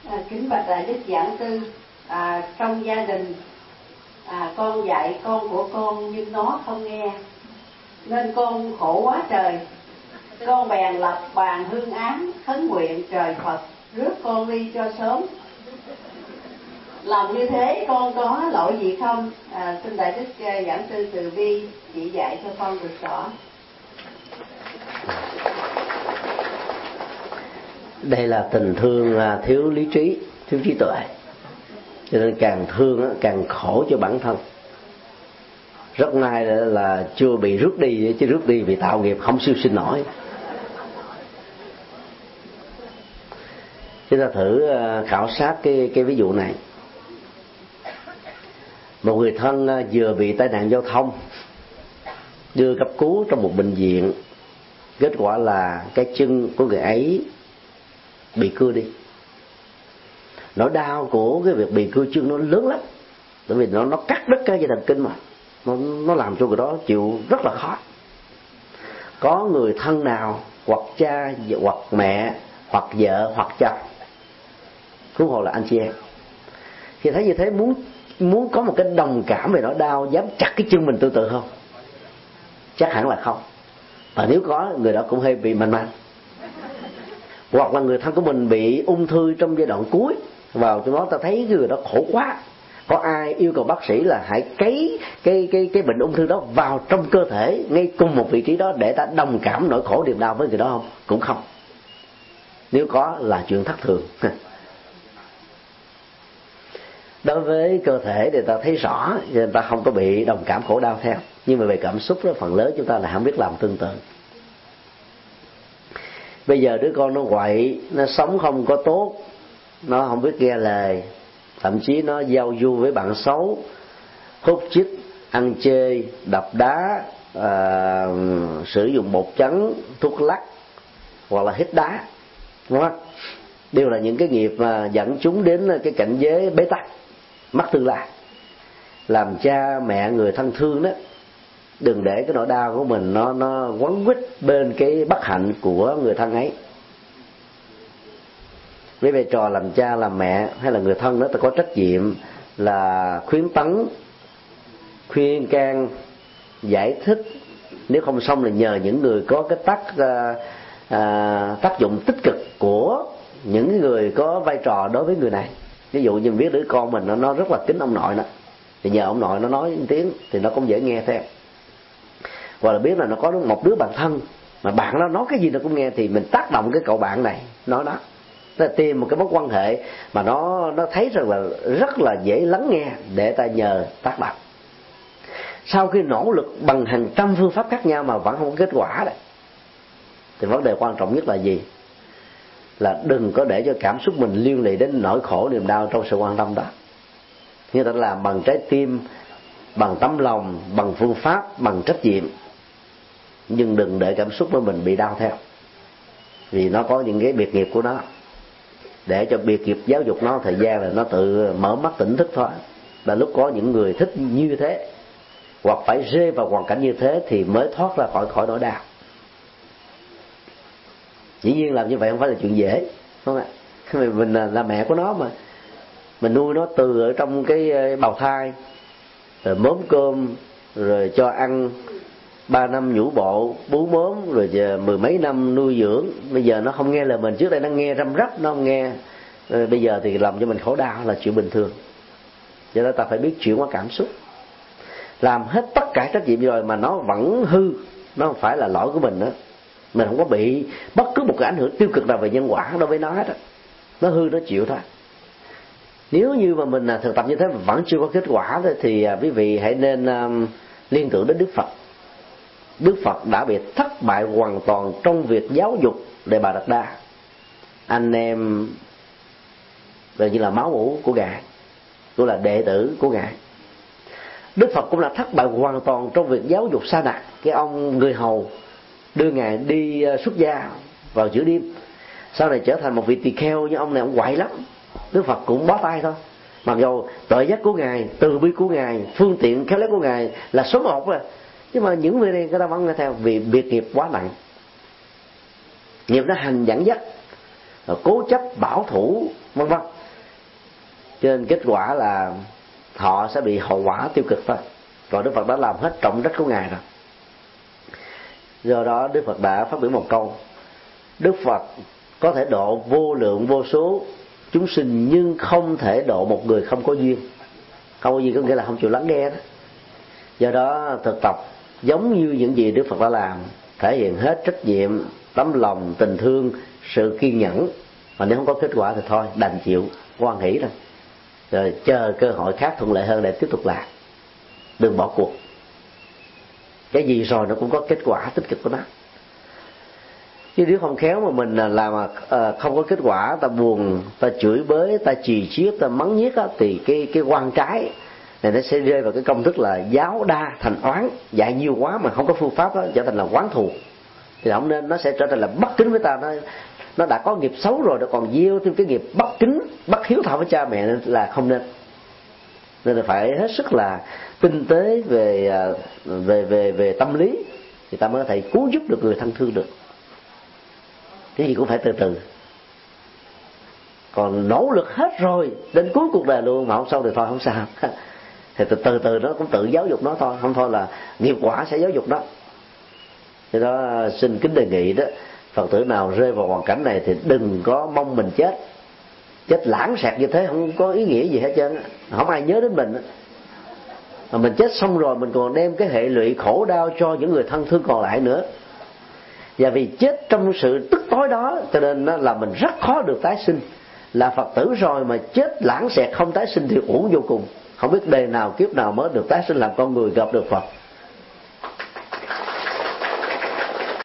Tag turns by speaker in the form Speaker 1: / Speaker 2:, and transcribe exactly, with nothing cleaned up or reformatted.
Speaker 1: À, kính bạch đại đức giảng sư, à, trong gia đình à, con dạy con của con nhưng nó không nghe, nên con khổ quá trời. Con bèn lập bàn hương án khấn nguyện trời Phật rước con đi cho sớm. Làm như thế con có lỗi gì không? À, xin đại đức giảng sư từ bi chỉ dạy cho con được rõ.
Speaker 2: Đây là tình thương thiếu lý trí, thiếu trí tuệ, cho nên càng thương càng khổ cho bản thân. Rất may là chưa bị rước đi, chứ rước đi vì tạo nghiệp không siêu sinh nổi. Chúng ta thử khảo sát cái cái ví dụ này. Một người thân vừa bị tai nạn giao thông, đưa cấp cứu trong một bệnh viện, kết quả là cái chân của người ấy bị cưa đi. Nỗi đau của cái việc bị cưa chân nó lớn lắm, bởi vì nó nó cắt đứt cái dây thần kinh mà nó nó làm cho người đó chịu rất là khó. Có người thân nào hoặc cha hoặc mẹ hoặc vợ hoặc chồng, huống hồ là anh chị em, khi thấy như thế muốn muốn có một cái đồng cảm về nỗi đau, dám chặt cái chân mình tương tự không? Chắc hẳn là không. Và nếu có, người đó cũng hơi bị manh manh. Hoặc là người thân của mình bị ung thư trong giai đoạn cuối, vào trong đó ta thấy người đó khổ quá, có ai yêu cầu bác sĩ là hãy cấy cái cái cái bệnh ung thư đó vào trong cơ thể ngay cùng một vị trí đó để ta đồng cảm nỗi khổ niềm đau với người đó không? Cũng không. Nếu có là chuyện thất thường. Đối với cơ thể thì ta thấy rõ, cho nên ta không có bị đồng cảm khổ đau theo. Nhưng mà về cảm xúc đó, phần lớn chúng ta là không biết làm tương tự. Bây giờ đứa con nó quậy, nó sống không có tốt, nó không biết nghe lời, thậm chí nó giao du với bạn xấu, hút chích, ăn chơi, đập đá, à, sử dụng bột trắng, thuốc lắc hoặc là hít đá, đúng không? Đều là những cái nghiệp mà dẫn chúng đến cái cảnh giới bế tắc, mất tương lai. Làm cha mẹ người thân thương đó, đừng để cái nỗi đau của mình nó nó quấn quýt bên cái bất hạnh của người thân ấy. Với vai trò làm cha làm mẹ hay là người thân đó, ta có trách nhiệm là khuyến tấn, khuyên can, giải thích. Nếu không xong là nhờ những người có cái tác à, tác dụng tích cực của những người có vai trò đối với người này. Ví dụ như mình biết đứa con mình nó, nó rất là kính ông nội đó, thì nhờ ông nội nó nói một tiếng thì nó cũng dễ nghe theo. Hoặc là biết là nó có một đứa bạn thân mà bạn nó nói cái gì nó cũng nghe, thì mình tác động cái cậu bạn này nói đó. Tức là tìm một cái mối quan hệ mà nó nó thấy rằng là rất là dễ lắng nghe để ta nhờ tác động. Sau khi nỗ lực bằng hàng trăm phương pháp khác nhau mà vẫn không có kết quả đấy, thì vấn đề quan trọng nhất là gì? Là đừng có để cho cảm xúc mình liên lụy đến nỗi khổ niềm đau trong sự quan tâm đó. Như ta làm bằng trái tim, bằng tấm lòng, bằng phương pháp, bằng trách nhiệm. Nhưng đừng để cảm xúc của mình bị đau theo, vì nó có những cái biệt nghiệp của nó. Để cho biệt nghiệp giáo dục nó thời gian là nó tự mở mắt tỉnh thức thôi. Là lúc có những người thích như thế, hoặc phải rơi vào hoàn cảnh như thế thì mới thoát ra khỏi khỏi nỗi đau. Dĩ nhiên làm như vậy không phải là chuyện dễ, đúng không ạ? Mình là mẹ của nó mà, mình nuôi nó từ ở trong cái bào thai, rồi mớm cơm, rồi cho ăn, ba năm nhũ bộ, bú mớm, rồi mười mấy năm nuôi dưỡng. Bây giờ nó không nghe lời mình. Trước đây nó nghe răm rắp, nó không nghe, rồi bây giờ thì làm cho mình khổ đau là chuyện bình thường. Cho nên ta phải biết chuyển qua cảm xúc. Làm hết tất cả trách nhiệm rồi mà nó vẫn hư, nó không phải là lỗi của mình nữa. Mình không có bị bất cứ một cái ảnh hưởng tiêu cực nào về nhân quả đối với nó hết. Nó hư nó chịu thôi. Nếu như mà mình thực tập như thế mà vẫn chưa có kết quả thì quý vị hãy nên um, liên tưởng đến Đức Phật. Đức Phật đã bị thất bại hoàn toàn trong việc giáo dục Đề Bà Đạt Đa. Anh em gọi như là máu mủ của Ngài, cũng là đệ tử của Ngài. Đức Phật cũng là thất bại hoàn toàn trong việc giáo dục Sa Đạt, cái ông người hầu đưa Ngài đi xuất gia vào giữa đêm. Sau này trở thành một vị tỳ kheo, nhưng ông này ông quậy lắm. Đức Phật cũng bó tay thôi. Mặc dù tuệ giác của Ngài, từ bi của Ngài, phương tiện khéo léo của Ngài là số một rồi, nhưng mà những người này người ta vẫn nghe theo vì biệt nghiệp quá nặng. Nghiệp nó hành dẫn dắt, cố chấp, bảo thủ, vân vân. cho nên kết quả là họ sẽ bị hậu quả tiêu cực thôi. Còn Đức Phật đã làm hết trọng trách của ngài rồi. Do đó Đức Phật đã phát biểu một câu: Đức Phật có thể độ vô lượng vô số chúng sinh, nhưng không thể độ một người không có duyên. Không có duyên có nghĩa là không chịu lắng nghe đó. Do đó thực tập giống như những gì Đức Phật đã làm, thể hiện hết trách nhiệm, tấm lòng, tình thương, sự kiên nhẫn. Mà nếu không có kết quả thì thôi, đành chịu, hoan hỷ thôi, rồi chờ cơ hội khác thuận lợi hơn để tiếp tục làm. Đừng bỏ cuộc. Cái gì rồi nó cũng có kết quả tích cực của nó. Chứ nếu không khéo mà mình làm mà không có kết quả, ta buồn, ta chửi bới, ta chì chiết, ta mắng nhiếc á, thì cái cái quan trái này nó sẽ rơi vào cái công thức là giáo đa thành oán. Dạy nhiều quá mà không có phương pháp đó, trở thành là oán thù. Thì không nên, nó sẽ trở thành là bất kính với ta. Nó nó đã có nghiệp xấu rồi, nó còn gieo thêm cái nghiệp bất kính, bất hiếu thảo với cha mẹ, nên là không nên. Nên là phải hết sức là tinh tế về về về về tâm lý, thì ta mới có thể cứu giúp được người thân thương được. Cái gì cũng phải từ từ. Còn nỗ lực hết rồi đến cuối cuộc đời luôn mà không xong thì thôi không sao. Thì từ từ từ nó cũng tự giáo dục nó thôi, không thôi là nghiệp quả sẽ giáo dục nó. Thế đó xin kính đề nghị đó, Phật tử nào rơi vào hoàn cảnh này thì đừng có mong mình chết. Chết lãng xẹt như thế không có ý nghĩa gì hết trơn, không ai nhớ đến mình. Mà mình chết xong rồi mình còn đem cái hệ lụy khổ đau cho những người thân thương còn lại nữa. Và vì chết trong sự tức tối đó cho nên nó là mình rất khó được tái sinh. Là Phật tử rồi mà chết lãng xẹt không tái sinh thì uổng vô cùng. Không biết đời nào kiếp nào mới được tái sinh làm con người gặp được Phật.